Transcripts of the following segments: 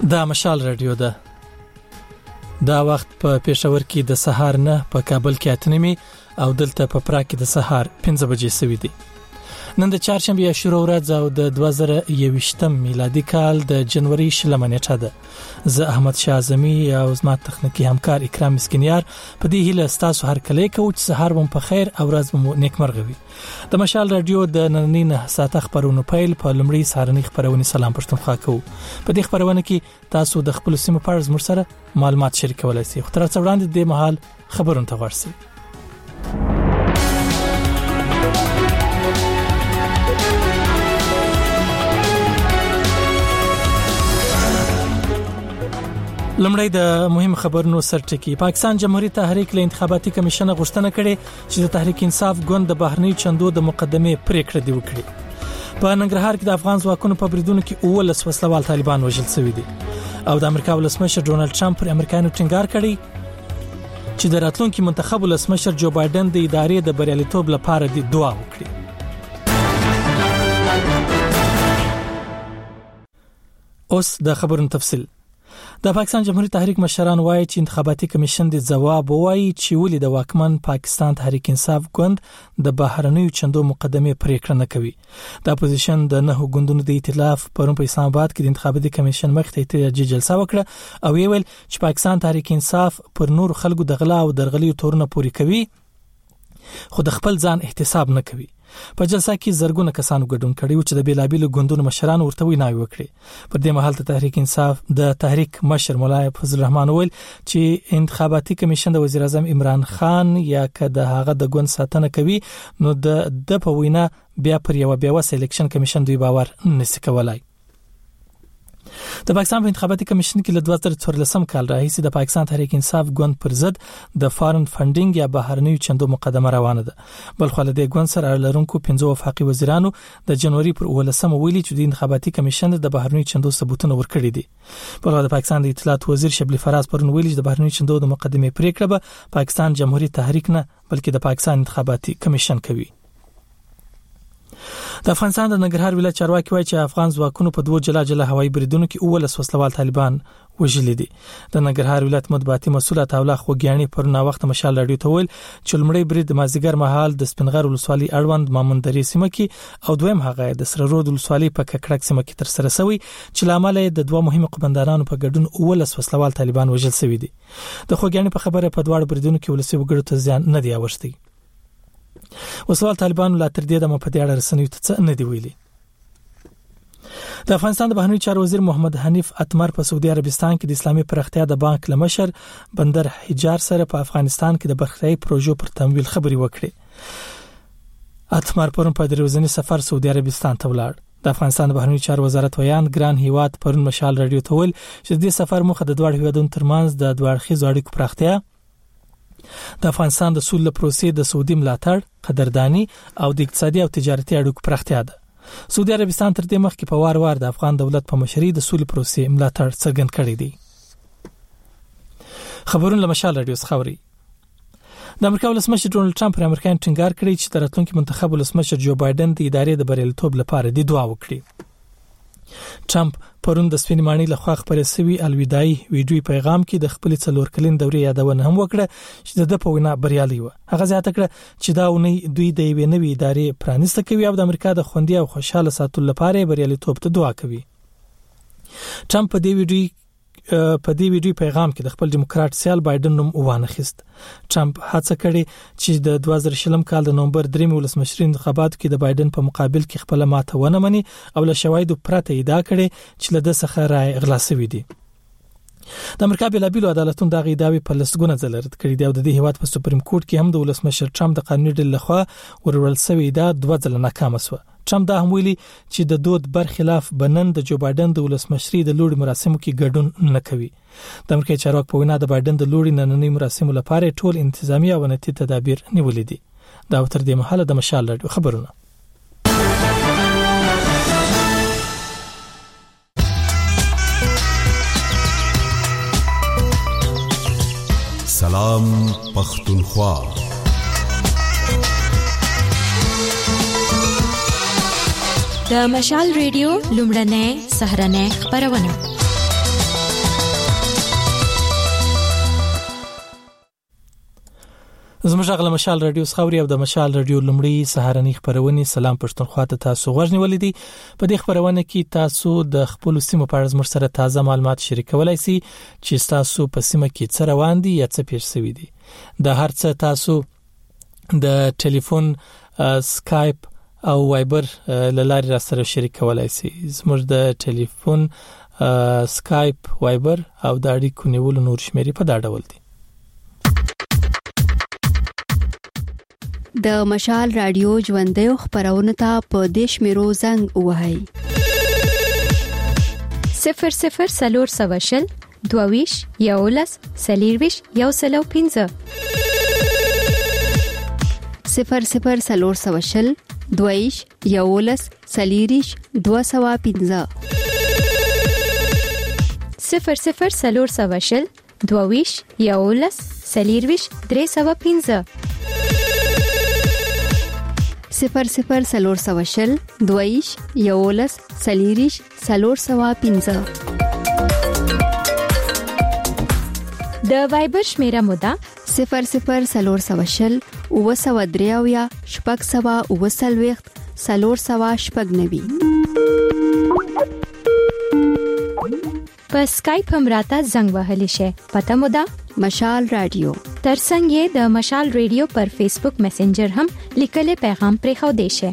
دا مشال رادیو ده. دا وخت په پېښور کې د سهار نه، په کابل کې 8 او دلته په پراګ کې د سهار 5 بجې سوي دي. نن د چهارشنبه شروع ورځ او د 2021 میلادي کال د جنوري 20 نیټه ده. زه احمد شاه اعظمي او زما تخنیکی همکار اکرام مسکینیار په دې هیله ستاسو هر کله کوم سهار بم په خیر او ورځ مو نیکمرغه وي. د مشال رادیو د نننۍ 9 ساعته خبرونو پیل په لومړی سهارنۍ خبرونه سلام پښتونخوا کوو. په دې خبرونه کې تاسو د خپل سیمه په اړه زموږ سره معلومات شریکولای شئ. خو تر څو وړاندې د محل خبرونه ته ورسئ. لمړی د مهم خبرونو سرټکی. پاکستان جمهوریت تحریک له انتخاباتي کمیشن غوښتنه کړې چې د تحریک انصاف ګوند د بهرنی چندو د مقدمه پریکړه دی وکړي. په ننګرهار کې د افغان ځواکونو په بریدونو کې 19 وسلوال طالبان وژل شوي دي او د امریکا ولسمشر ډونالد ټرمپ پر امریکایانو ټینګار کړی چې د راتلونکي منتخب ولسمشر جو بایدن د ادارې د بریالیتوب لپاره د دعا وکړي. اوس د خبرونو تفصیل. د پاکستان جمهوریت تحریک مشران وایي چې انتخاباتي کمیشن د جواب وایي چې ولې د واکمن پاکستان تحریک انصاف ګوند د بهرنیو چندو مقدمه پریکړه نه کوي. د اپوزیشن د 9 ګوندونو د ائتلاف پرون په اسلام آباد کې د انتخاباتي کمیشن مخ ته احتجاجي جلسه وکړه او ویل چې پاکستان تحریک انصاف پر نور خلکو د غلا او درغلي تورونه پوري کوي خو د خپل ځان احتساب نه کوي. په جلسه کې زرګونه کسانو ګډون کړي چې د بیلابیلو ګوندونو مشران ورته ویناوي وکړي. پر دې مهال ته تحریک انصاف د تحریک مشر مولا فضل الرحمن ویل چې انتخاباتي کمیشن د وزیر اعظم عمران خان یا کده هغه د ګوند ساتنه کوي نو د په وینا بیا پر یو بیا وس الیکشن کمیشن دوی باور نشي کولای. د پاکستان په انتخاباتي کمیشن کې له 2014 کال راهیسې د پاکستان تحریک انصاف ګوند پر ضد د فارن فندینګ یا بهرنیو چندو مقدمه روانه ده. بل خو له دې ګوند سره لرونکو 15 وفاقي وزیرانو د جنوري پر 18 ویلي چې د انتخاباتي کمیشن د بهرنیو چندو ثبوتونه ورکړي دي. بل د پاکستان د اطلاعات وزیر شبلی فراز پرون ویلي چې د بهرنیو چندو د مقدمه پریکړه به پاکستان جمهوریت تحریک نه بلکې د پاکستان انتخاباتي کمیشن کوي. د افغانستان د ننګرهار ولایت چارواکي وایي چې افغان ځواکونو په 2 جلا هوایي بریدونو کې 19 وسلوال طالبان وژلي دي. د ننګرهار ولایت مطبوعاتي مسؤل عطاالله خوګیانی پر نا وخت مشال رادیو ته ویل چې لمړی برید مازیګر مهال د سپنغر ولسوالۍ اړوند مامون درې سیمه کې او دویم هغه د سره رود ولسوالۍ په ککړک سیمه کې تر سره شوی چې لامل د دوه مهمو قومندانانو په ګډون 19 وسلوال طالبان وژل شوی دي. د خوګیانی په خبره په دواړو بریدونو کې ولسی وګړو ته ځان نه دی اوښتي. وسوال طالبان لا تر دې د په دې اړه رسنیو ته نه دی ویلي. د افغانستان د بهرنیو چارو وزیر محمد حنیف اتمر په سعودي عربستان کې د اسلامي پرختیا د بانک لمشر بندر حجار سره په افغانستان کې د برخلیای پروژو پر تمویل خبري وکړي. اتمر پرون په دروازنی سفر سعودي عربستان ته ولاړ. د افغانستان د بهرنیو چارو وزارت ویان ګران هیواد پرون مشال رادیو ته ویل چې د سفر مخه د دوه هیوادونو ترمنځ د دوه اړخیزو اړیکو پراختیا، د افغانستان د سولې پروسې د سعودي ملاتړ، قدردانی او د اقتصادي او تجارتي اړیکو پراختیا ده. سعودي عربستان تر دې مخکې په وار د افغان دولت په مشرۍ د سولې پروسې ملاتړ څرګند کړی دی. خبرونه لمشال رادیو خبري. د امریکا ولسمشر ډونالد ټرمپ پر امریکایان ټینګار کړی چې د راتلونکي منتخب ولسمشر جو بایدن د ادارې د بریالیتوب لپاره د دعا وکړي. ټرمپ پرون د سپین مانی له خوا خبرې سوي الوداعي ویډیو پیغام کې د خپل 4 کلن دورې یادونه هم وکړه چې د په وینا بریالي و. هغه زیاته کړه چې دا ونی دوی د یوې نوې ادارې پرانیسته کوي او د امریکا د خوندي او خوشاله ساتلو لپاره بریالیتوب ته دعا کوي. ټرمپ په دې ویډیو پیغام کې د خپل دیموکرات سیال بایدن نوم وانخیست. ټرمپ هڅه کړې چې د 2020 کال د نومبر 3 ولسمشري انتخاباتو کې د بایدن په مقابل کې خپل ماته ونه مني او له شواهدو پرته ادعا کړې چې له د څخه رای غلا شوی دی. د امریکا بیلابیلو عدالتونو دغه ادعاوې په لسګونه ځله رد کړې دي او د دې هیواد په سپریم کورټ کې هم د ولسمشر ټرمپ د قانوني ډلې لخوا ورول شوی ادعا 2 ځله ناکامه شوه. ټرمپ دا هم ویلي چې د دود برخلاف بنن د جو بایدن د ولسمشري د لوړ مراسمو کې ګډون نه کوي. د امریکا چارواکو په وینا د بایدن د لوړ نننۍ مراسمو لپاره ټول انتظامی او نتیجه تدابیر نیولې دي. دا تر دې مهاله د مشال رادیو خبرونه. سلام پښتونخوا. د مشال رادیو لومړنۍ سهارنۍ خبرونه. زموږ غل مشال رادیو خاوري او د مشال رادیو لمړی سهارنی خبرونه سلام پښتونخوا ته تاسو غوښنی ولیدي په دې خبرونه کې تاسو د خپل سیمو په اړه زموږ سره تازه معلومات شریکولای شئ چې تاسو په سیمه کې څه روان دي یا څه پیښ شوی دي د هر څه تاسو د ټلیفون سکایپ او وایبر لارې را سره شریکولای شئ زموږ د ټلیفون سکایپ وایبر او د اړیکو نیولو نور شمیرې په دا ډول دي د مشال رادیو ژوندۍ خبرونه ته په دیش میرو زنګ وهاي 00 سلور سواشل دوویش یولس سلیرویش یوسلو 15 00 سلور سواشل دوویش یولس سلیریش 215 00 سلور سواشل دوویش یولس سلیرویش 315 00 سلور سواشل دویش یولس سلیریش سلور سوا 15 د وایبر شمیره مودا 00 سلور سواشل او سوا دریاویا شپږ سوا او سلويخت سلور سوا شپږ نوي په سکایپ هم راته زنګ وهلی شي پته مودا مشال رادیو ترڅنګ یې د مشال رادیو پر فیسبوک میسنجر هم لیکل پیغام پرې خو دی شي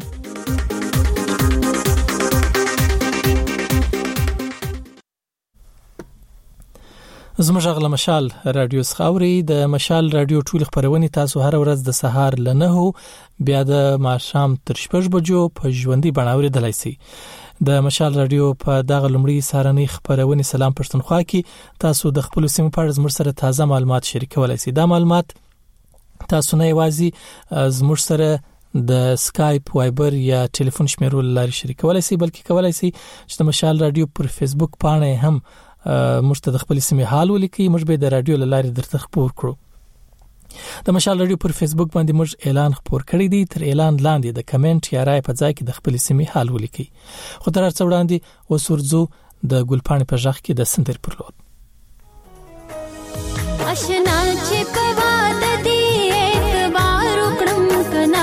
زموږ غل مشال رادیو خاوري د مشال رادیو ټول خبرونه تاسو هر ورځ د سهار لنهو بیا د ماښام تر 6 بجو په ژوندۍ بڼاوري دلای شي د مشال رادیو په دغه لمړی سهارنی خبرونه سلام پښتونخوا کې تاسو د خپل سیمو په اړه زموږ سره تازه معلومات شریکولای شئ دا معلومات تاسو نه یوازې زموږ سره د سکایپ وایبر یا ټلیفون شمیرو لاري شریکولای شئ بلکې کولای شئ چې د مشال رادیو پر فیسبوک پاڼه هم موږ ته د خپل سیمې حال ولیکئ موږ به د رادیو لاري درته خبر کړو د مشال رادیو پر فیسبوک باندې موږ اعلان خبر کړی دی تر اعلان لاندې د کمنټ یا رائے په ځای کې د خپل سیمې حال ولیکئ خو تر څو وړاندې وسورځو د ګلپاڼې په ژغ کې د سندر پر لور آشنا چې په واده دی اعتبار وکړم کنا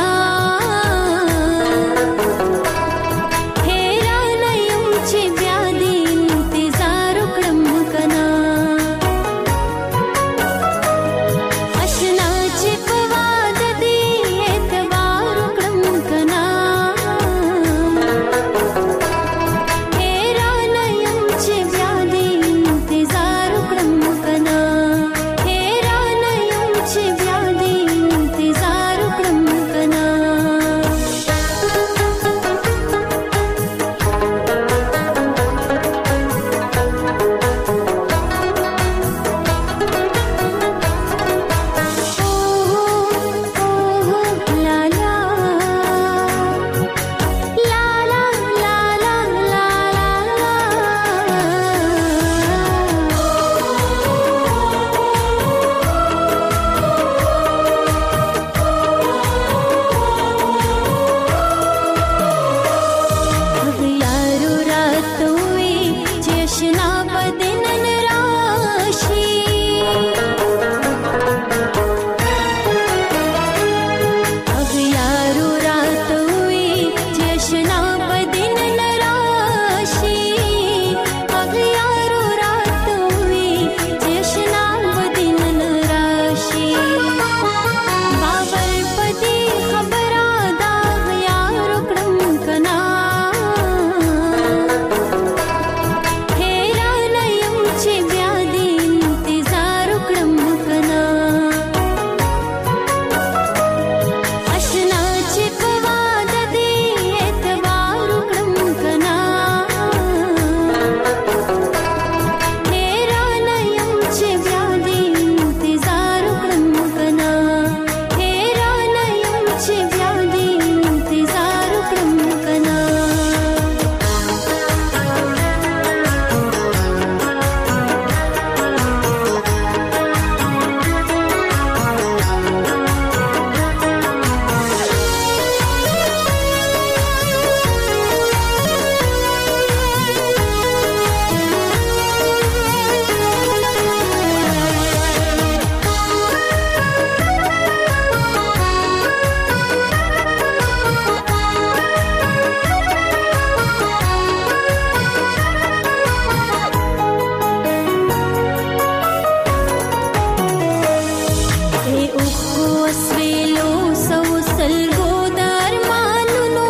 اسویلو سو سلګو درمانونو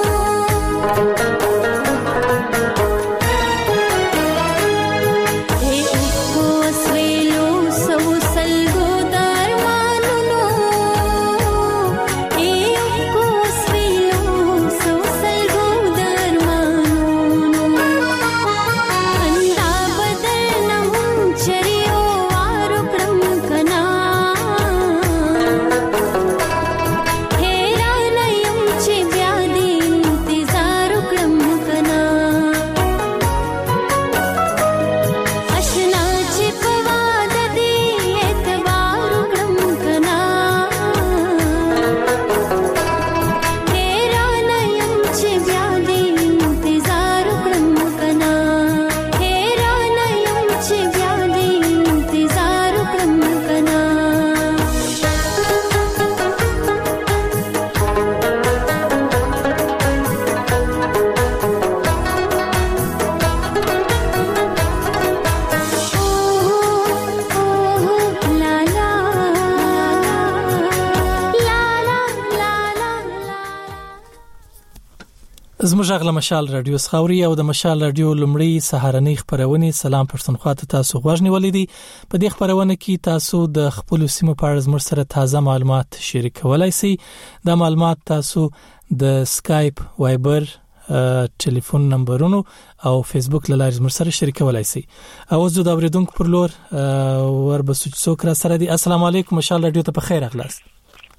زموږ غل مشال رادیو سخاوري او د مشال رادیو لمړی سهارنۍ خبرونه سلام پښتونخوا ته تاسو غوښنی ولیدي په دې خبرونه کې تاسو د خپل سیمو په اړه زموږ سره تازه معلومات شریکولای شئ د معلومات تاسو د سکایپ وایبر ټلیفون نمبرونو او فیسبوک لاره زموږ سره شریکولای شئ او زه د اوریدونکو پر لور وربسوچ سوکرا سره دی السلام علیکم مشال رادیو ته په خیر اخلاص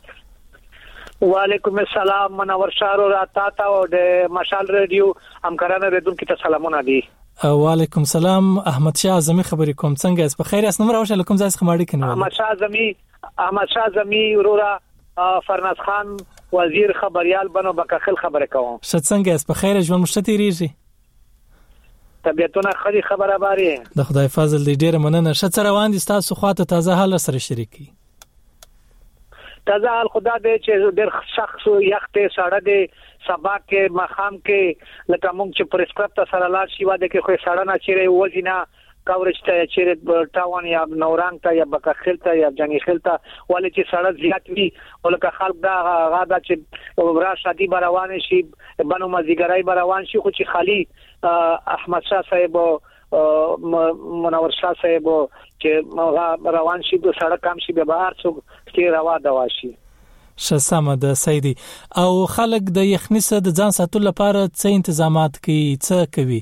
وعلیکم السلام منور شهر را تا او د مشال رادیو همکارانو ردونکو ته سلامونه دي وعلیکم السلام احمد شاه اعظمي خبرې کوم څنګه اس په خیر اس نمبر اوشه کوم ځای خماړي کنه احمد شاه اعظمي ورورا فرناز خان وزیر خبريال بنو بکخل خبره کوم شت څنګه اس په خیر ژوند مشتي ریږي طبيعتونه خري خبره باري د خدای فضل دې ډیره مننه شت روان دي تاسو خواته تازه حال سره شریکي تازه حال خدا دې چې ډېر شخص یخته ساړه دې سبا کې مخام کې لکه موږ چې پرسکرپت سره لاړ شي واده کې خو ساړه نه چیرې وځینا کاورج ته چیرې ټاون یا نورانګ ته یا بکخل ته یا جنی خل ته ولې چې ساړه زیات وي ولکه خلک دا غاده چې را شادي روان شي بنو مزیګرای روان شي خو چې خالی احمد شاه صاحب منور شاه صاحب چې روان شي د سړک کام شي به بهر څو کې روا دوا شي شسمه د سیدی او خلک د یخني سره د ځان ساتلو لپاره څه تنظیمات کوي څه کوي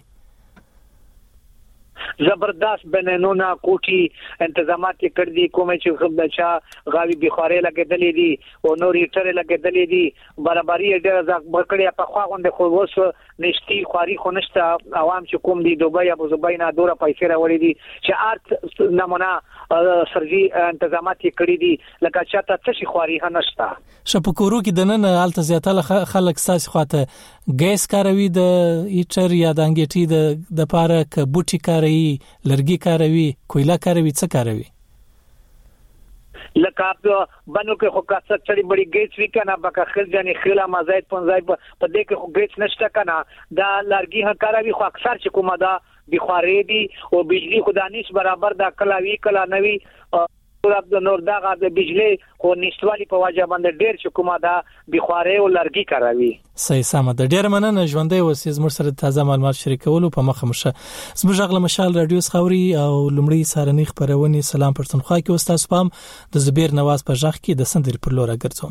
زبردست بننونه کوټي تنظیمات کړ دي کومه چې خبرچا غاوی بخاري لګیدلې دي او نورې ټره لګیدلې دي برابرۍ ډېر ځکه برکړیا په خوا غونډه خو وس نشتی خواري خو نشته عوام چې کوم دي دوبۍ ابو زبۍ نه دوره پیسې راوړي دي چې ارت نمونه سرجی تنظیمات کړی دي لکه چاته څه خواري نشته شپکورو کې د نن الته زیاتله خلک ساس خواته ګیس کاروي د ایټر یا د انګیټي د پاره ک بوټي کاروي لرګي کاروي کویلا کاروي څه کاروي لکه بنو کې خو کاڅه چړي بڑی ګیس وکنه بکه خل ځنی خلا مزاید پنځای په دې کې خو ګیس نشته کنه دا لرګي کاروي خو اکثر چې کومه دا بخاري دي او بجلی خدانیش برابر دا کلاوی کلا نوی د نور دغه د بجلی خو نشټوالي په وجه باندې ډېر چې کومه دا بخاري او لرګي کاروي صحیح سم د ډېر مننه ژوندۍ وسیز مر سره تازه معلومات شریکولو په مخه مشه زموږ غل مشال رادیو سخاوري او لمړی سارنۍ خبرونه سلام پښتونخوا کې استاد سپام د زبیر نواز په ځخ کې د سندري پر لور ګرځوم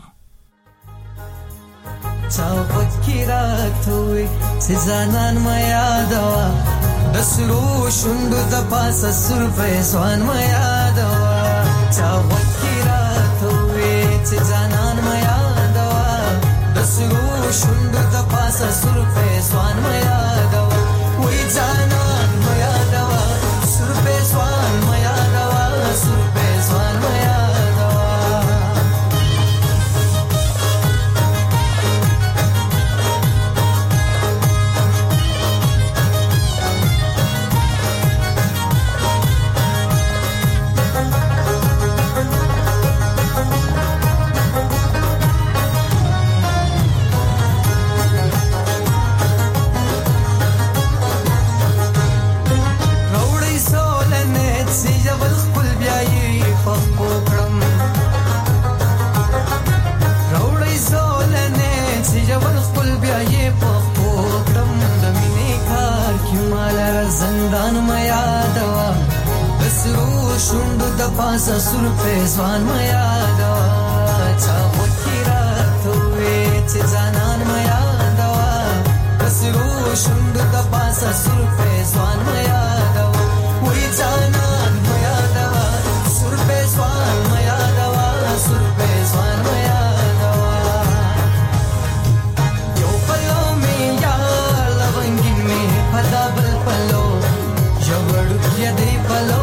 چاو فکراتوي سزانان ما یادوا د سرو شوندو د پاسه سر په ځوان ما یادوا چاو فکراتوي سزانان ما یادوا د سرو شوندو د پاسه سر په ځوان ما یادوا وای ځانان ما یادوا سر په ځوان ما یادوا سر په ځوان ما د پاسه سر په ځوان ما یادوا چا وکړه ته چې ځانان ما یادوا کسرو شوند د پاسه سر په ځوان ما یادوا وې ځانان ما یادوا سر په ځوان ما یادوا سر په ځوان ما یادوا یو پلو می یا لونګین می پدا بل پلو جوړو کې دې پلو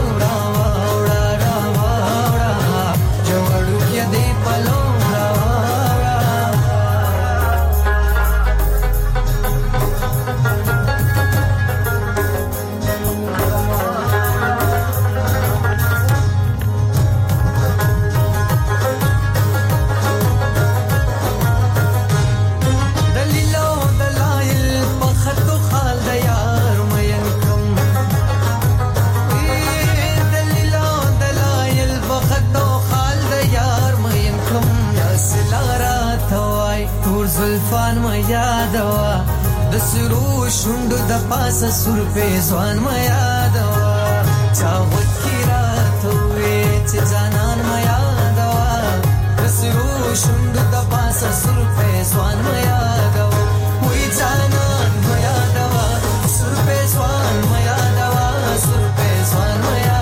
شوند د پاسه سر په ځوان ما یادوا چا وکړه ته چې ځانان ما یادوا کسرو شوند د پاسه سر په ځوان ما یادوا وې ځانان ما یادوا سر په ځوان ما یادوا سر په ځوان ما یادوا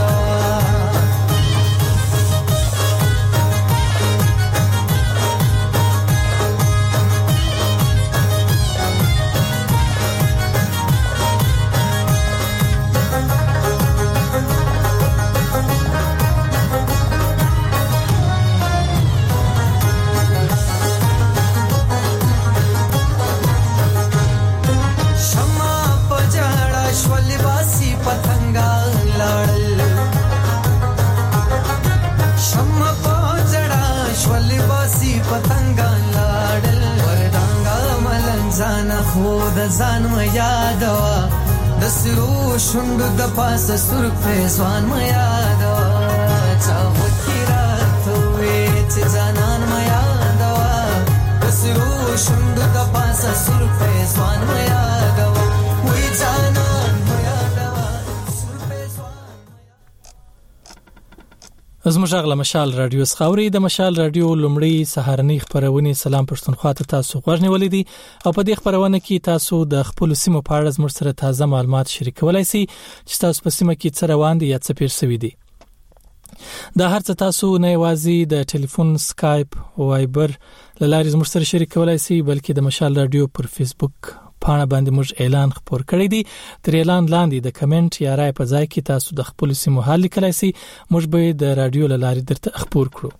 ځان ما یادوا د سرو شوند د پاسه سر په ځوان ما یادوا چا وکړه ته چې ځانان ما یادوا د سرو شوند د پاسه سر په ځوان ما یادوا وې ځانان ما یادوا سر په ځوان زموږ غلا مشال رادیو سخاوري د مشال رادیو لومړی سهارنی خبرونه سلام پښتونخوا ته تاسو غوښنه ولیدي او په دې خبرونه کې تاسو د خپل سیمو په اړه زموږ سره تازه معلومات شریکولای شئ چې تاسو په سیمه کې څه روان دي یا څه پیر شوی دي دا هر څه تاسو نه یوازې د ټلیفون سکایپ وایبر لارې زموږ سره شریکولای شئ بلکې د مشال رادیو پر فیسبوک پاڼه باندې موږ اعلان خبر کړی دی تر اعلان لاندې د کمنټ یا رائے په ځای کې تاسو د خپل سیمو حال لیکلای شئ موږ به د رادیو لارې درته خبر کړو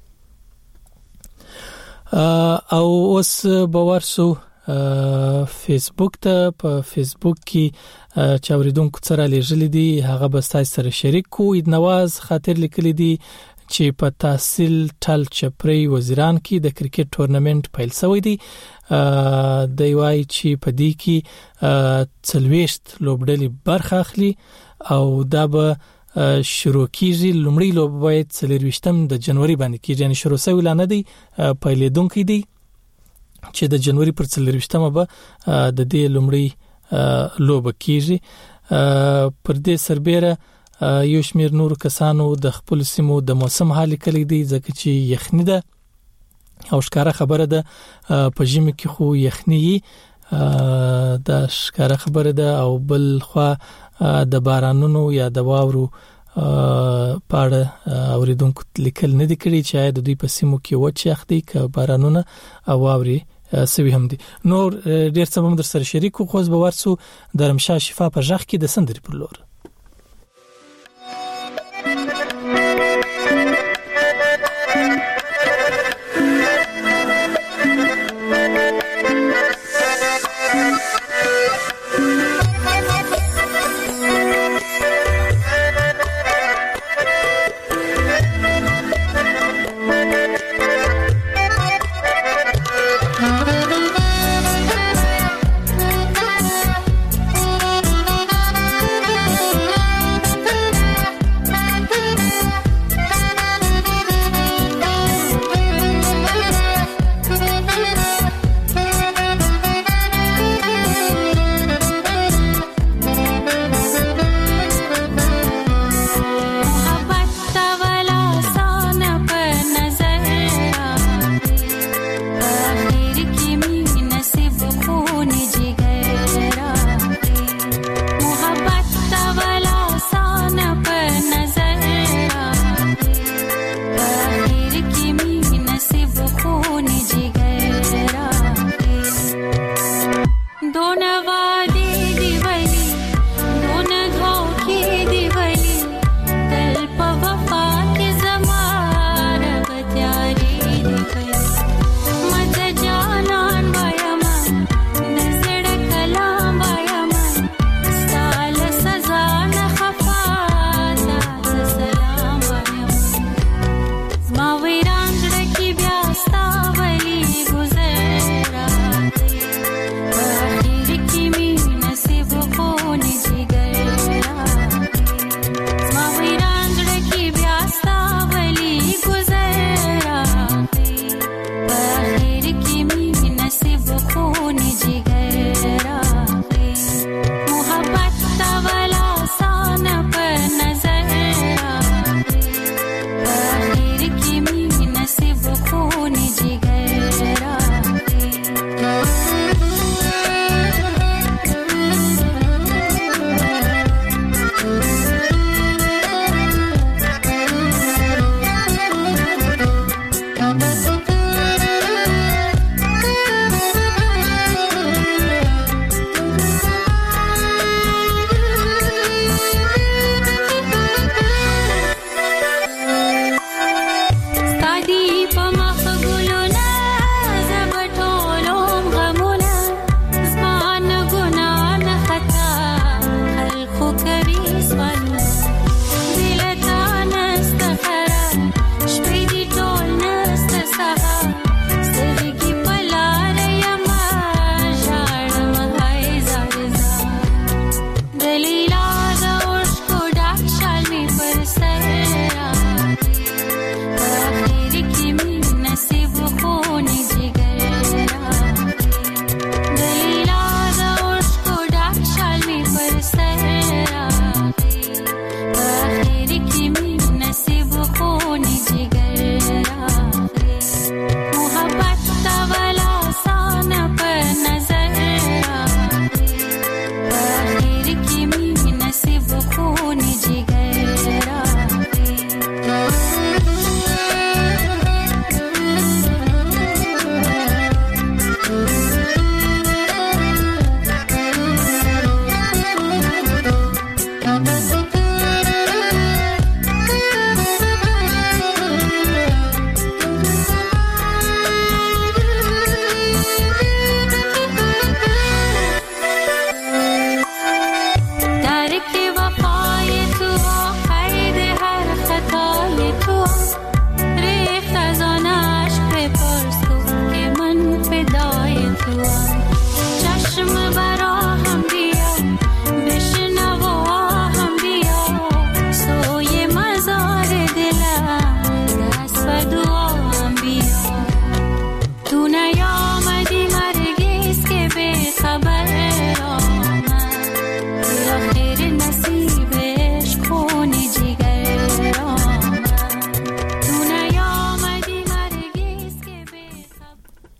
او اوس باورسو فیسبوک ته په فیسبوک کې چاوریدونکو سره لېږلې دي هغه به تاسو سره شریک کو اید نواز خاطر لیکلي دي چې په تحصیل ټل چپری وزیران کې د کرکټ ټورنمنت پیل شوی دی د وای چې په دې کې 40 لوبډلې برخه اخلي او دا به شروع کیږي لومړی لوب باید 23 د جنوري باندې کیږي یعنی شروع شوی لانه دی پیلېدونکې دی چې د جنوري پر 23مه به د دې لومړی لوب کیږي پر دې سربېره یو شمیر نور کسانو د خپل سیمو د موسم حال کلی دی ځکه چې یخنی ده او ښکاره خبره ده په ژمي کې خو یخنی دا ښکاره خبره ده او بل خو د بارانونو یا د واورو پاړه اوریدونکو لیکل نه دي کړی چې د دوی په سیمو کې وچ یخ دي ک بارانونه او واوري سوي هم دي نور ډیر څه هم در سره شریک خو به ورسو د رمشا شفا په ځخ کې د سندري پر لور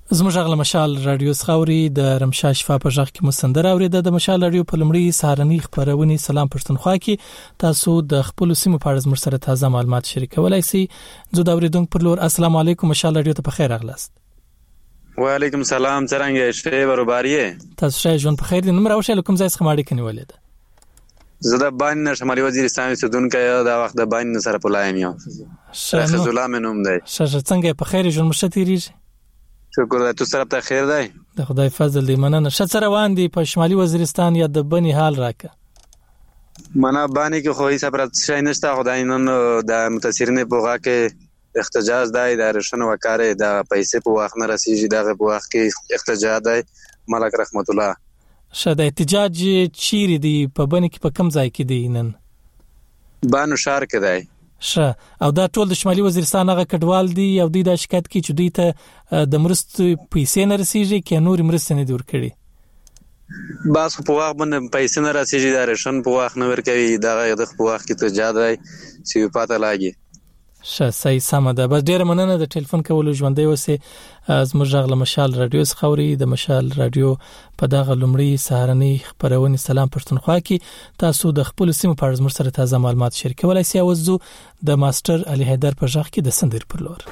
زموږ غل مشال رادیو سخاوري د رمشا شفا په ځخ کې مستندر اوریده د مشال رادیو په لمړی سهارنی خبرونه سلام پښتونخوا کې تاسو د خپل سیمه په اړه مرسته تازه معلومات شریکولای شئ. زه د اوریدونکو پر لور السلام علیکم مشال رادیو ته په خیر اغلاست. وعلیکم سلام څنګه شته ورباریه تاسو ښه ژوند په خیر دي. نمبر اوښه کوم ځای څخه ماړی کني ولید زه د باندې شمالي وزیرستان سودونکو دا وخت د باندې سره پلایم یو شیخ زلام نوم دی. څنګه په خیر ژوند مشتریږي؟ شکر ده. تو سره ته خیر دی؟ د خدای فضل دی مننه. شت سره وان دي په شمالي وزیرستان یا د بني حال راکه منا باندې کې خو هیڅ پرات شي نشته. خدای نن د متاثرین په واقع کې احتجاج دی د رشن وکاره د پیسې په واخ نه رسیږي دغه په واخ کې احتجاج دی. ملک رحمت الله شته احتجاج چیرې دی په بني کې په کم ځای کې دی نن؟ بانو شهر کې دی. او دا ټول د شمالي وزیرستان هغه کډوال دي او دوی دا شکایت کوي چې دوی ته د مرستې پیسې نه رسیږي کې نور مرستې نه دور کړي. باس په واخ باندې پیسې نه رسیږي د رشن په واخ نه ورکوي دغه د په واخ کې ته جاد دی چې پاته لاګي. صحیح سم ده. بس ډیر مننه د ټلیفون کولو ژوندۍ اوسه. زموږ غل مشال رادیو خوري د مشال رادیو په دغه لمړی سهارنی خبرونه سلام پښتونخوا کې تاسو د خپل سیمه په اړه سره تازه معلومات شریکولای شئ. او زه د ماستر علي حیدر په ځخ کې د سندر پر لور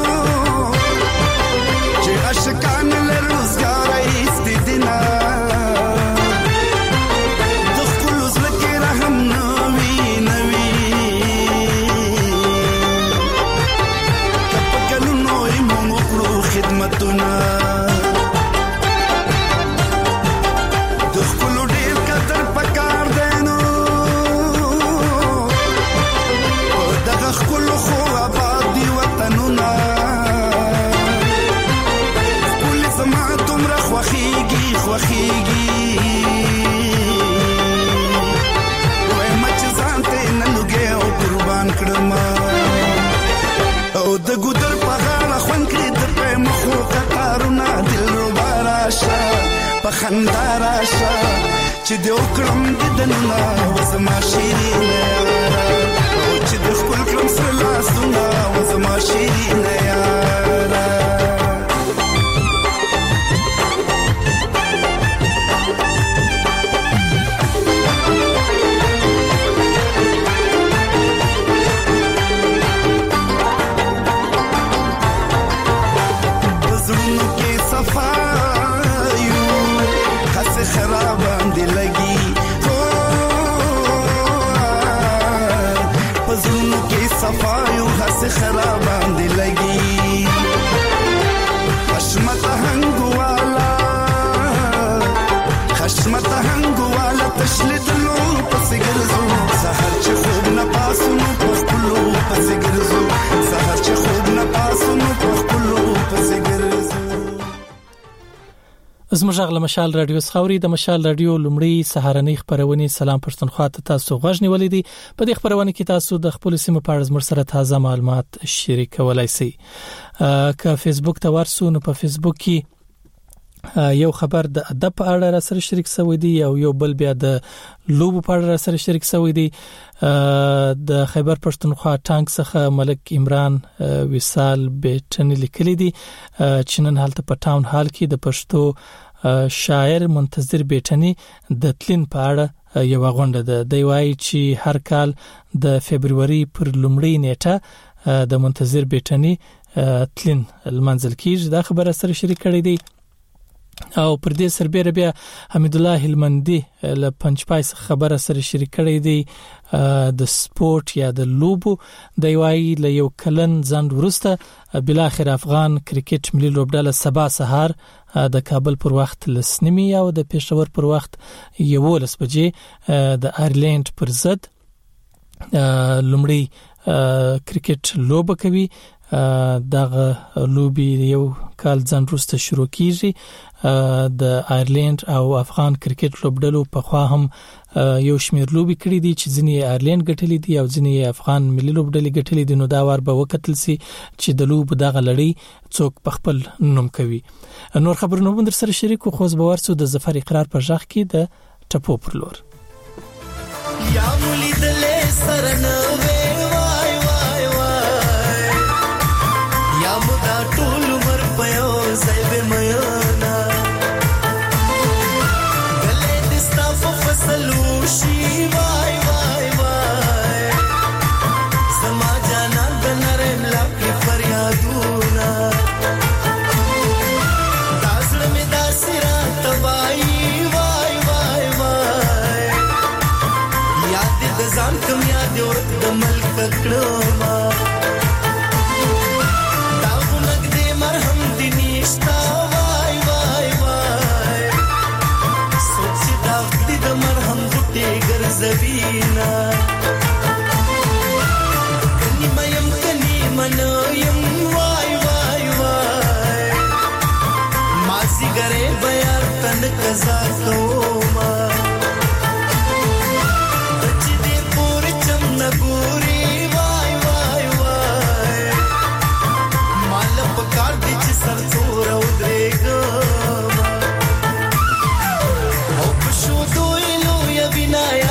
Ashkan le rozgar ist dina سارونه دلربا راشه په خندا راشه چې د وکړم ددنه وزما شیرینه او چې د خپل کلم سره لاسونه وزما شیرینه یاره صفایو هس خرابان دی لگی خشمت هنگوالا تشلید لو پس گرزو سهر چه خوب نپاسونو پخکلو پس گرزو سهر چه خوب نپاسونو پخکلو پس گرزو. زموږ غل مشال رادیو سخوري د مشال رادیو لومړی سهارنۍ خبرونه سلام پښتونخوا ته تاسو غوښنی ولیدي په دې خبرونه کې تاسو د خپل سیمه په اړه زموږ سره تازه معلومات شریکولای شئ. که فیسبوک ته ورسو نو په فیسبوک کې یو خبر د ادب په اړه را سره شریک شوی دی او یو بل بیا د لوبو په اړه را سره شریک شوی دی. د خیبر پښتونخوا ټانک څخه ملک عمران وصال بیٹن لیکلی دی چې نن هلته په ټاون هال کې د پښتو شاعر منتظر بیٹنی د تلین په اړه یو غونډه ده. دی وایي چې هر کال د فبرवरी پر لومړۍ نیټه د منتظر بیٹنی تلین المنزل کېږي. دا خبره سره شریک کړی دی او پر دې سربېره بیا حمید الله هلمندي له پنځپای خبره سره شریک کړی دی د سپورت یا د لوبو. دی وایي له یو کلن ځند ورسته بل اخر افغان کرکټ ملي لوبډله سبا سهار د کابل پر وخت لسنیمي او د پېښور پر وخت 11 بجې د آیرلند پر ضد لومړی کرکټ لوبه کوي. دغه لوبي یو کال ځان وروسته شروع کیږي. د آیرلند او افغان کرکټ لوبډلو په خوا هم یو شمیر لوبي کړې دي چې ځینې آیرلند ګټلې دي او ځینې افغان ملي لوبډلې ګټلې دي. نو دا ور به وکتل سي چې د لوب دغه لړۍ څوک په خپل نوم کوي. نور خبرونه هم در سره شریک خو خو باورسو د ظفر اقرار په ځخ کې د ټپو پر لور یا ولیدلې سرنه وای وای وای یا مدا ټول مر پيو زيب ميانا گلې دستا فصلو شي وای وای وای سما جانا بنرم لکه فریادونه داسړ می داسرا تبای وای وای وای یاد د ځان کوم یاد ورته د ملک کړو ما زبینا کنی میم کنی منویم وای وای وای ماسی گره بیار تن کزا کوما بچی دی پوری چم نگوری وای وای وای مال پکار دی چی سر زور او دریگا او پشو دوی لو یا بینایا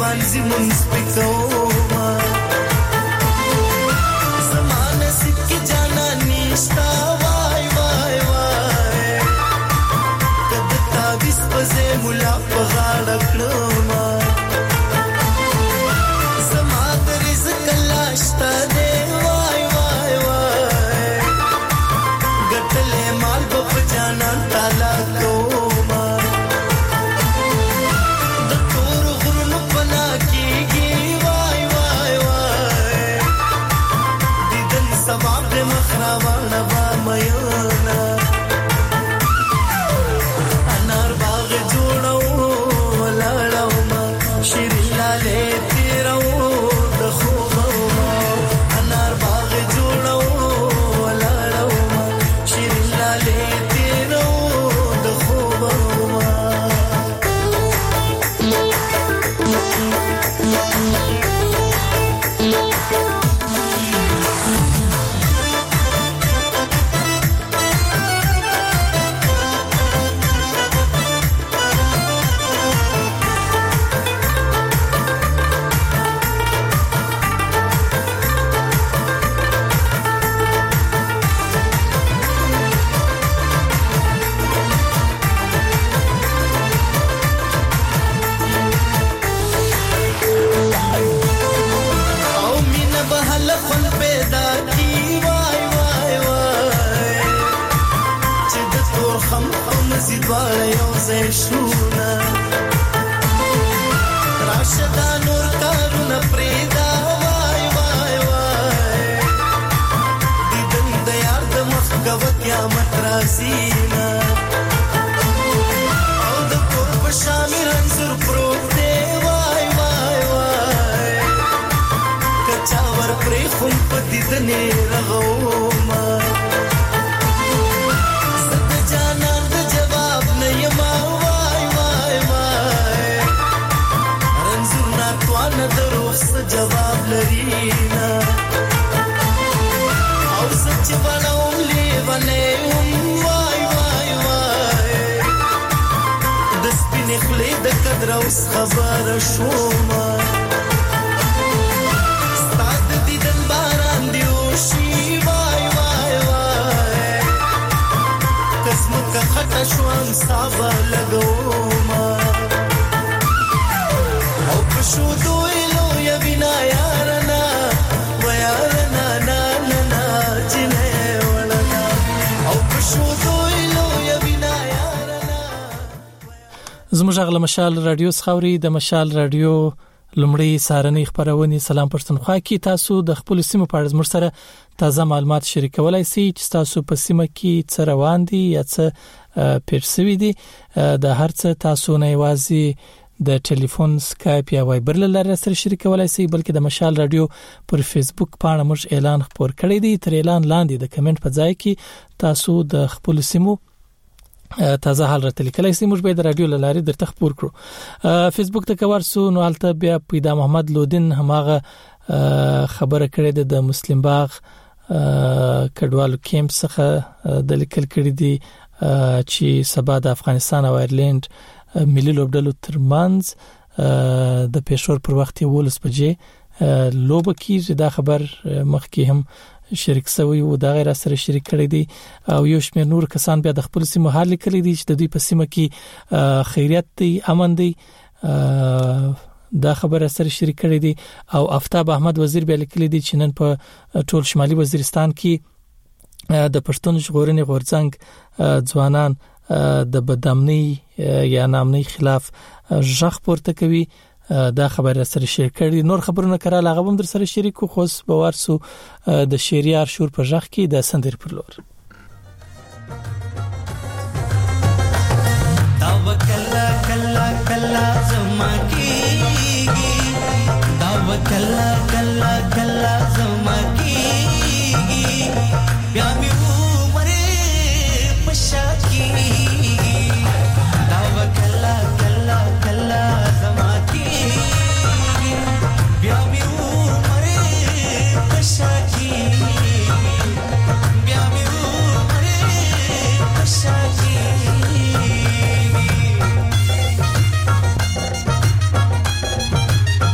مانځي مونږ پکو ما زمانه سکه جانا نشتا وای وای وای کده تاویس پزې مولا په غاړه کړم زما د رزق لاشته دی وای وای وای ګټلې مال په جانا تعالی کوم د تور غرونو پنا کیږي وای وای وای دیدن سبب د مخراوانه با مېنا انار باغ جوړو ولاړو ما شیرین لاله تیرو د خوبو انار باغ جوړو ولاړو ما شیرین لاله تیرو د خوبو شونا راشدا نور کارونه پریدا وای وای وای دیدن د یار د مخ کوت یا مترازینا او د کور په شامل انزور پروت دی وای وای وای کچا ور پرې خون په دیدنې رغوما ست جانا د جواب نه یما دروس جواب لرينا او سچ بناوم لیوانه وای وای وای د سپینې خلې د قدر اوس خبر شوما ستاد دیدن باران دیوشي وای وای وای قسمت کا خطا شوم صابه لګوما او شو دویلو یا بنا یارنا و یارنا نا نا نا جنه ولنا او شو دویلو یا بنا یارنا زموږ غل مشال رادیو خوري د مشال رادیو لمړی سارنې خبرونه سلام پښتونخوا کې تاسو د خپل سیمه په اړه زموږ سره تازه معلومات شریکولای شئ چې تاسو په سیمه کې څه روان دي یا څه پیښوي دي د هر څه تاسو نه یوازې د ټلیفون سکایپ یا وایبر لاره سره شریکولای شئ بلکې د مشال رادیو پر فیسبوک پاڼه موږ اعلان خبر کړی دی تر اعلان لاندې د کمنټ په ځای کې تاسو د خپل سیمو تازه حال راته لیکلای شئ موږ به د رادیو لاره درته خبر کړو فیسبوک ته کوارسو نو حالته بیا پیدا محمد لودین هماغه خبره کړې ده د مسلم باغ کډوالو کیمپ څخه د لیکل کړي دي چې سبا د افغانستان او ایرلند ملي لوبډلو ترمنځ د پېښور پر وخت 11 بجې لوب کیږي دا خبر مخکې هم شریک شوی او دا غیر سره شریک کړی دی او یو شمېر نور کسان بیا د خپل سیمه حال کړی دي چې د دوی په سیمه کې خیریت دی امن دی دا خبره سره شریک کړی دی او افتاب احمد وزیر بیا لیکلی دی چې نن په ټول شمالي وزیرستان کې د پښتون ژغورنې غورځنګ ځوانان د بدامنۍ یا نامنۍ خلاف ژغ پورته کوي دا خبره سره شریک کړي نور خبرونه کړه هغه هم در سره شریک خو بوارسو د شریار شور په ژغ کې د سندر پر لور توکل کلا کلا زما کیږي توکل کلا کلا زما کیږي بیا می عمر پشا کیږي توکل کلا کلا زما کیږي بیا می عمر پشا کیږي بیا می عمر پشا کیږي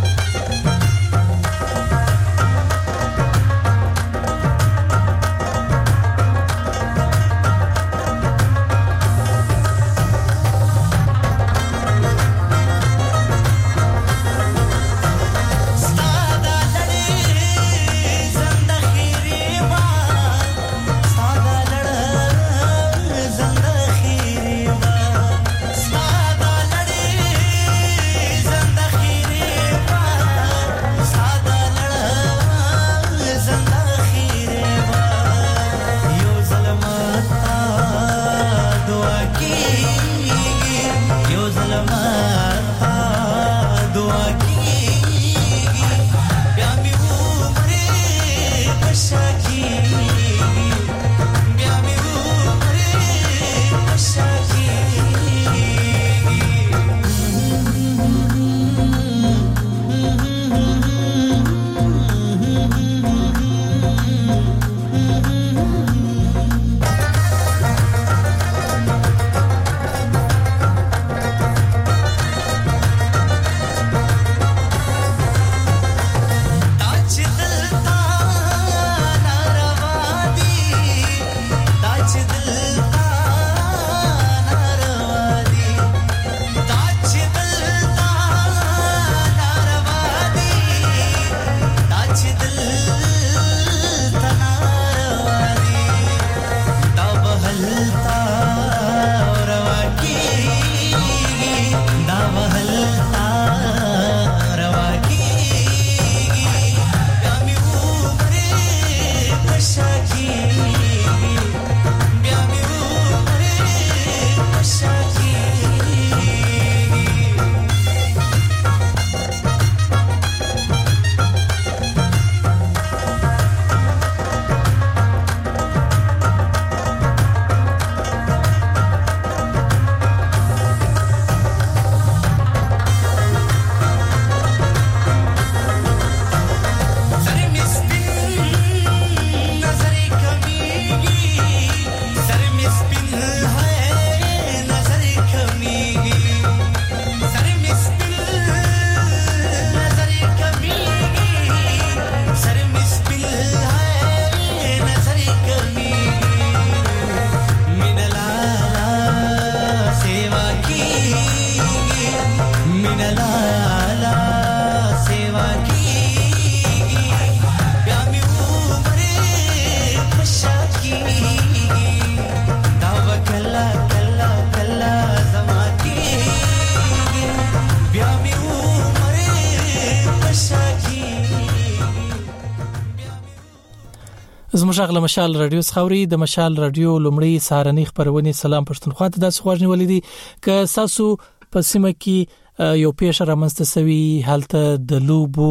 زموږ غل مشال رادیو خوري د مشال رادیو لومړی سهارنی خبرونه سلام پښتونخوا ته د سخوژنی ولیدي ک ساسو په سیمه کې یو پیښه رامنځته شوی حالت د لوبو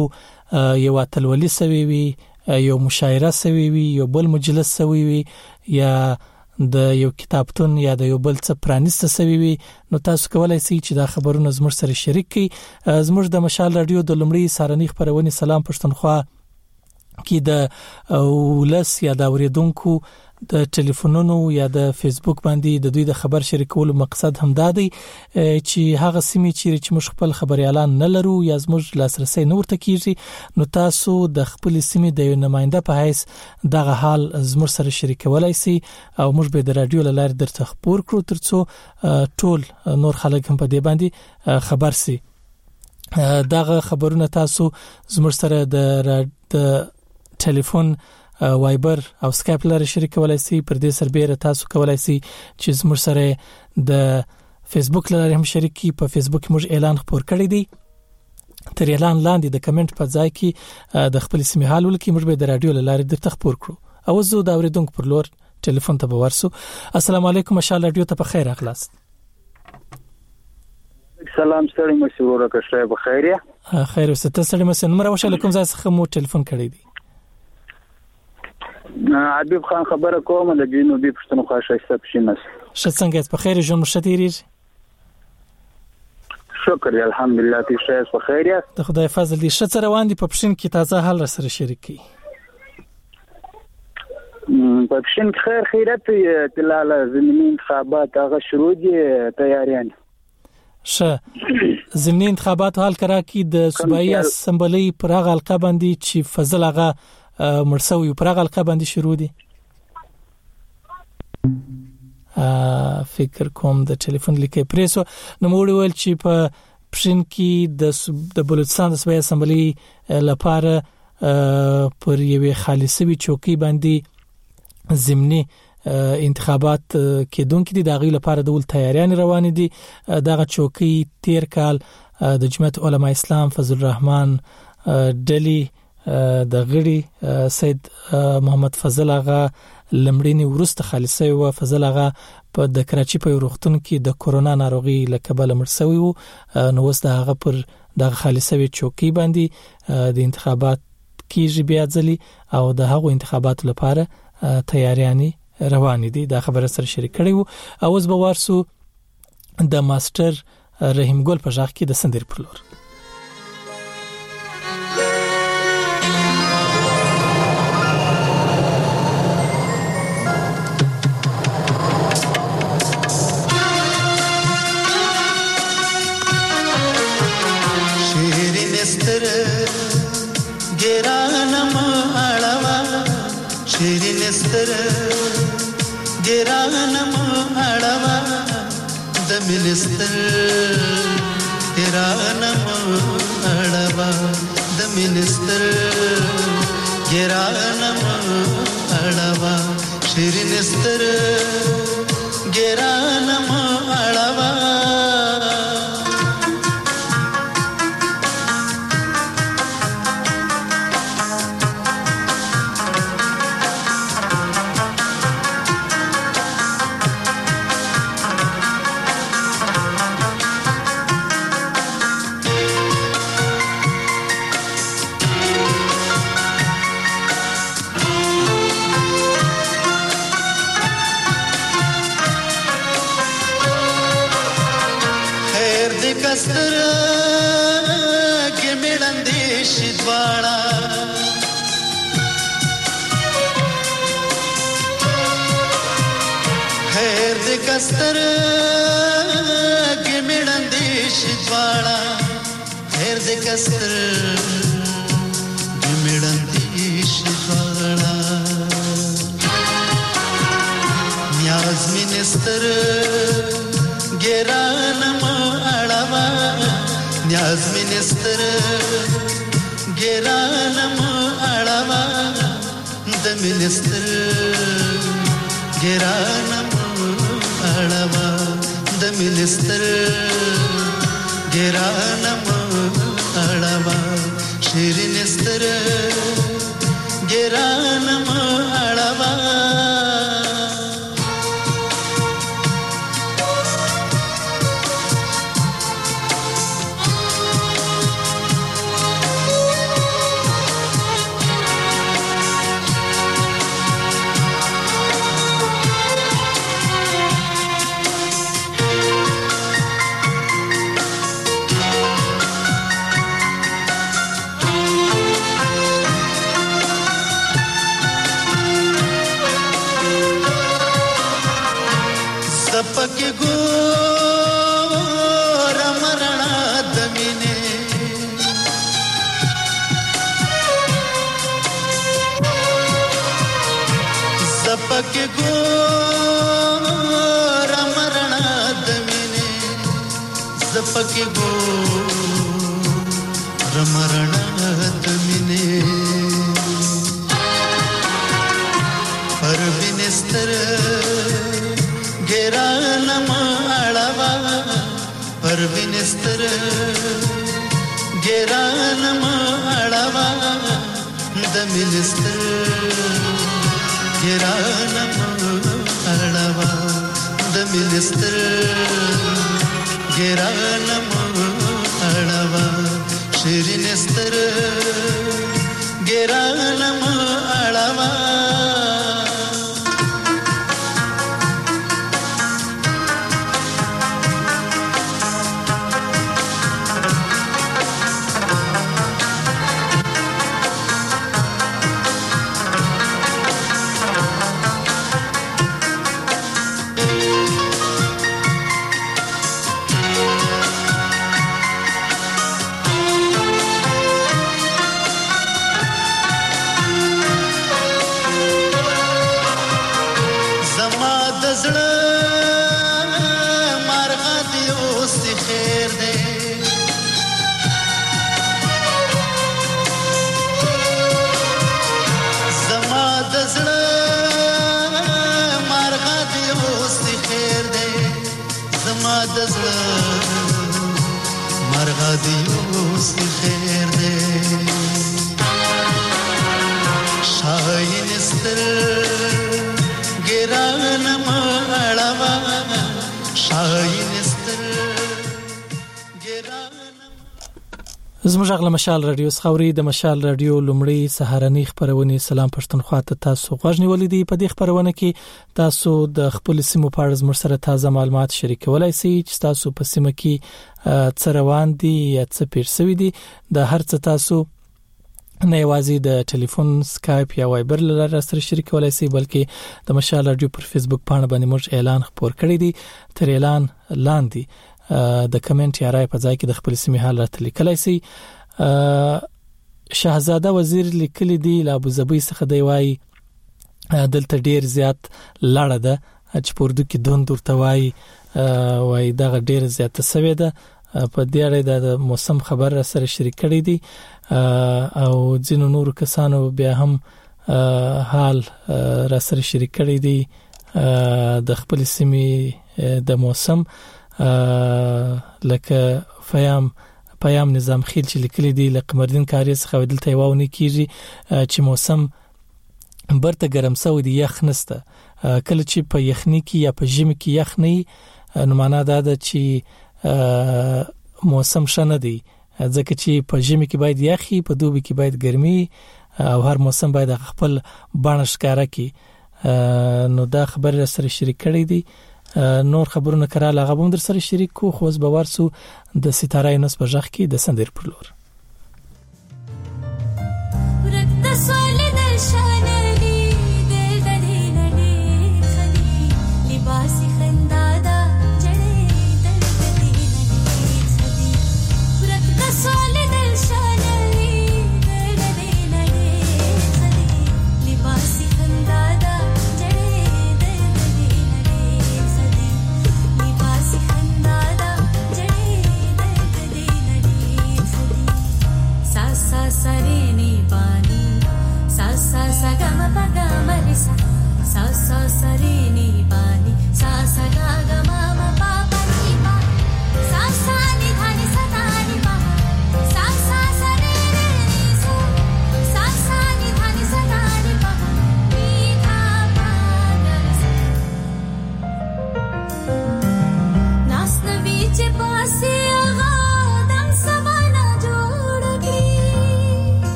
یو اتلولي شوی وي یو مشاعره شوی وي یو بل مجلس شوی وي یا د یو کتابتون یا د یو بل څه پرانیسته شوی وي نو تاسو کولای شئ چې دا خبرونه زموږ سره شریک کړئ زموږ د مشال رادیو د لومړی سهارنی خبرونه سلام پښتونخوا کې د ولس یا د اوریدونکو د ټلیفونونو یا د فیسبوک باندې د دوی د خبر شریکولو مقصد هم دا دی چې هغه سیمې چې موږ خپل خبري اعلان نه لرو یا زموږ لاسرسي نور ته کیږي نو تاسو د خپل سیمې د نماینده په حیث دغه حال زموږ سره شریکولای شئ او موږ به د رادیو لاره درته خبر کړو ترڅو ټول نور خلک هم په دې باندې خبر شي دغه خبرونه تاسو زموږ سره د ټلیفون وایبر او سکایپ لاره شریکولای شئ پر دې سربېره تاسو کولای شئ چې زموږ سره د فیسبوک لاره هم شریکي په فیسبوک موږ اعلان خبر کړی دی تر اعلان لاندې د کمنټ په ځای کې د خپل سیمه حال ولکې موږ به د رادیو لاره درته خبر کړو او زه دا اوریدونکو پر لور ټلیفون ته ورسو السلام علیکم مشال رادیو ته په خیر اخلاص سلام ستړي مې ورو راکښه په خیریه خیر اوسه ته ستړي مې نمبر وشل کوم ځای څخه مو ټلیفون کړی دی حبیب خان خبره کوم د جنوبي پښتونخوا شایسته پښینس څنګه په خیر ژوند مشتری شکر الحمدلله تی شایسته په خیر د خدای فضل دي شته روان دي په پښین کې تازه حل سره شریکي په پښین کې خیرت تلاله زمینی انتخابات هغه شروع دي تیاریان زمینی انتخابات حال کرا کی د صوبایي اسمبلی پر هغه حلقه باندې چې فضل هغه مرسوي پر هغه حلقه باندې شروع دي فکر کوم د ټلیفون لیکي پریسو نو موږ ویل چې په پښین کې د بلوچستان د صوبایي اسمبلی لپاره پر یوه خالصوي چوکي باندې زمینی انتخابات کېدونکو دي دغه لپاره د ول تیاریان روان دي دغه چوکي تیر کال د جمعیت علماء اسلام فضل الرحمن ډلی د غړي سید محمد فضل آغا لمړینی ورسته خالصي او فضل آغا په د کراچي په روغتون کې د کورونا ناروغي لکبل مرسوي نو وس د هغه پر د خالصوي چوکۍ باندې د انتخابات کیږي بیا ځلی او د هغو انتخاباتو لپاره تیاریانې روان دي. دا خبره سره شریک کړي وو. اوس به ورسو د ماستر رحیم ګل په ځخ کې د سندر پرلور. شیرین استر ګرانم اړوا شیرین استر ګرانم اړوا د ملستر ګرانم اړوا د ملستر ګرانم اړوا شیرین استر ګرانم اړوا کستر کې مړندې شدواړه خیر دې کستر کې مړندې شدواړه خیر دې کستر کې مړندې شدواړه نیاز منستر ګرانم اړوا نیاز منستر ګرانم اړوا د منستر ګرانم اړوا د منستر ګرانم اړوا شیرین استر ګرانم اړوا زپک ګور مرنا دمینه زپک ګور مرنا دمینه زپک ګور مرنا دمینه پروینستر ګرانم اړوا پروینستر ګرانم اړوا د ملستر ګرانم اړوا د ملستر ګرانم اړوا شیرین استر ګرانم اړوا زموږ غل مشال رادیو خوري د مشال رادیو لومړی سهارنی خبرونه سلام پښتونخوا ته تاسو غوښنی ولیدي په دې خبرونه کې تاسو د خپل سیمو په اړه زموږ سره تازه معلومات شریکولای شئ چې تاسو په سیمه کې څه روان دي یا څه پیر شوی دي د هر څه تاسو نه یوازې د ټلیفون سکایپ یا وایبر لاره سره شریکولای شئ بلکې د مشال رادیو پر فیسبوک باندې موږ اعلان خبر کړی دی تر اعلان لاندې د کمنټ یا رائے په ځای کې د خپل سیمه حال راته لیکلای شي شاهزاده وزیر لیکلی دی له ابوظبي څخه دی وای دلته ډیر زیات لړه ده چې پوردو کې دوند ورته وای دا ډیر زیات سوي ده په دې اړه د موسم خبر سره شریک کړی دی او ځینو نور کسانو بیا هم حال را سره شریک کړی دی د خپل سیمه د موسم لکه پیام نظام خیل چې لیکلي دی له قمردین کاری څخه ودلته یوونه کیږي چې موسم برته ګرم سو دی یخ نسته کله چې په یخنی کې یا په ژمي کې یخ نه نو معنا دا ده چې موسم شنه دی ځکه چې په ژمي کې باید یخي په دوبي کې باید ګرمي او هر موسم باید خپل بڼه ښکارا کړي نو دا خبر سره شریک کړی دی نور خبرونه کراله غووم در سره شریک کو خو اوس به ورسو د ستاره نس په ځخ کې د سندر پر لور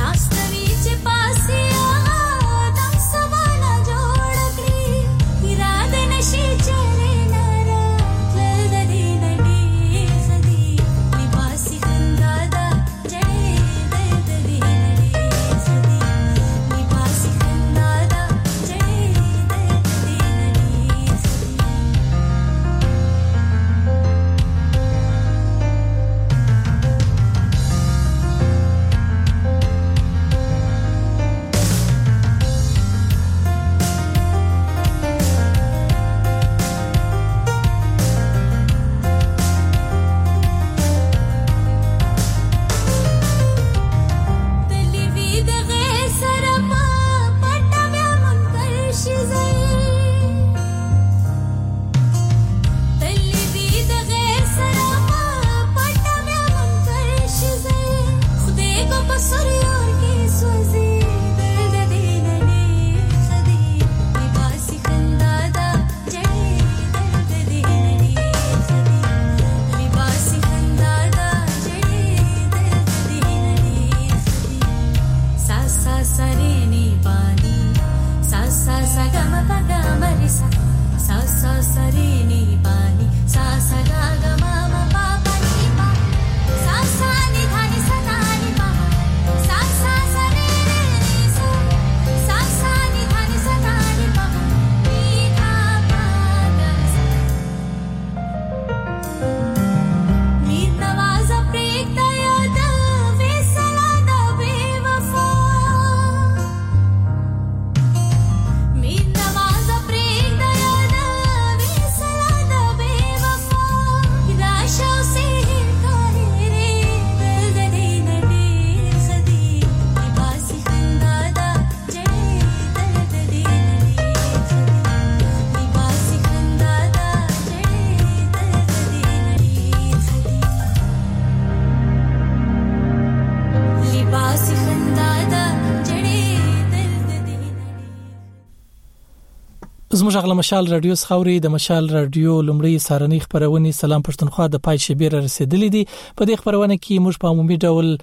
Mira زموږ غل مشال رادیو خوري د مشال رادیو لومړی سارنی خبرونه سلام پښتونخوا د پای شبیر رسیدلې دي په دې خبرونه کې موږ په عمومي ډول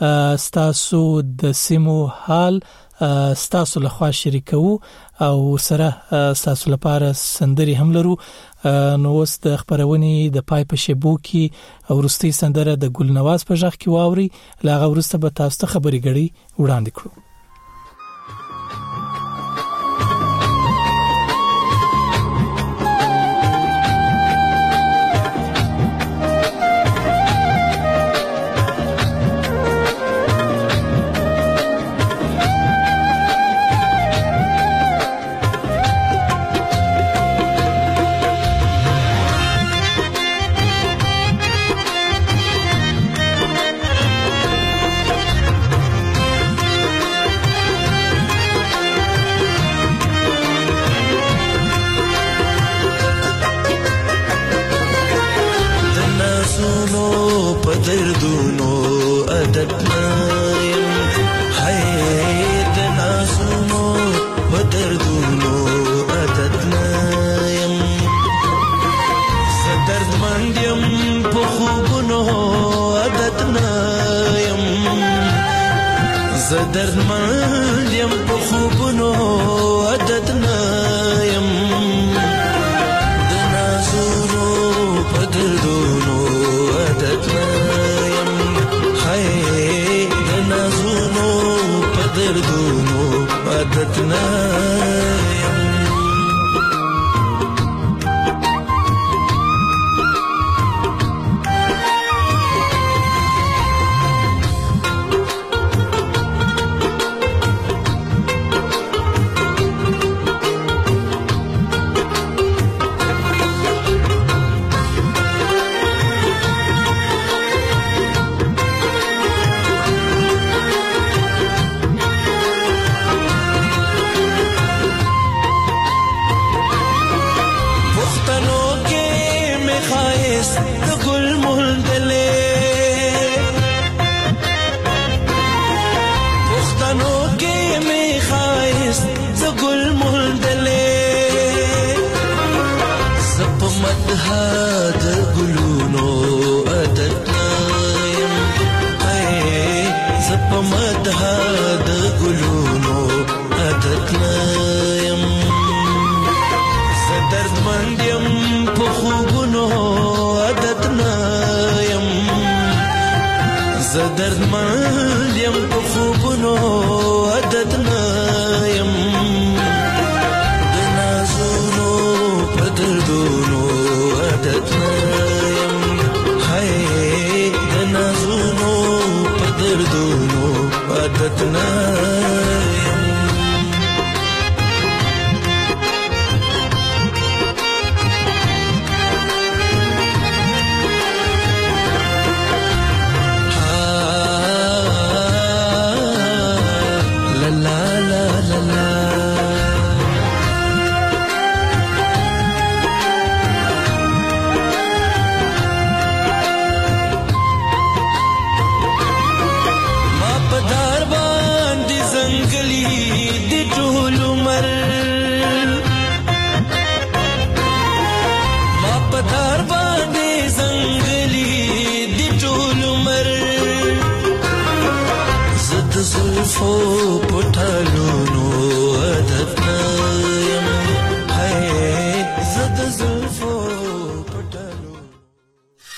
ستاسو د سیمو حال ستاسو له خوا شریکو او سره ستاسو لپاره سندري هم لرو. نو اوس د خبرونه د پای په شبو کې ورستي سندره د ګلنواز په ځخ کې واوري لاغه ورسته به تاسو ته خبري غړي وړاندې کړو. Oh